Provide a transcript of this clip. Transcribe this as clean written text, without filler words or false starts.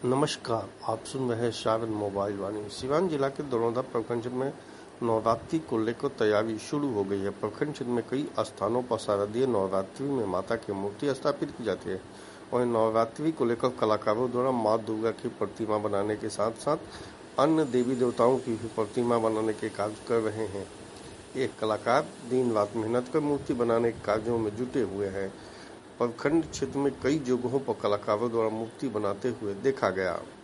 नमस्कार, आप सुन रहे हैं श्रावण मोबाइल वाणी। सिवान जिला के दरौंदा प्रखंड में नवरात्रि को लेकर तैयारी शुरू हो गई है। प्रखंड क्षेत्र में कई स्थानों पर शारदीय नवरात्रि में माता की मूर्ति स्थापित की जाती है और नवरात्रि को लेकर कलाकारों द्वारा माँ दुर्गा की प्रतिमा बनाने के साथ साथ अन्य देवी देवताओं की भी प्रतिमा बनाने के कार्य कर रहे हैं। ये कलाकार दिन रात मेहनत कर मूर्ति बनाने के कार्यों में जुटे हुए हैं। प्रखंड क्षेत्र में कई जगहों पर कलाकारों द्वारा मूर्ति बनाते हुए देखा गया।